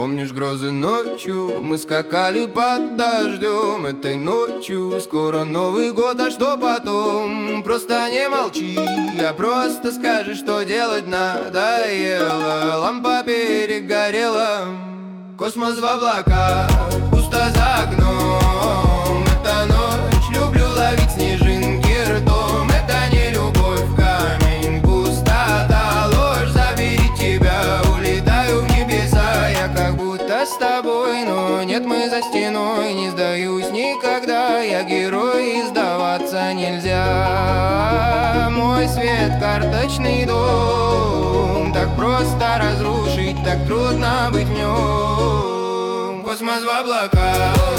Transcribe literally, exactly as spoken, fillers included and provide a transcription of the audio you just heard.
Помнишь грозы ночью, мы скакали под дождем этой ночью. Скоро Новый год, а что потом? Просто не молчи, а просто скажи, что делать надоело. Лампа перегорела, космос в облаках, пусто за окном. Эта ночь, люблю ловить снежинки ртом. Это не любовь, камень, пустота, ложь. Забери тебя, улетаю в небеса. Я как будто с тобой, но нет, мы за стеной. Не сдаюсь никогда, я герой, и сдаваться нельзя. Мой свет, карточный дом, так просто разрушить, так трудно быть в нем. Космос в облаках.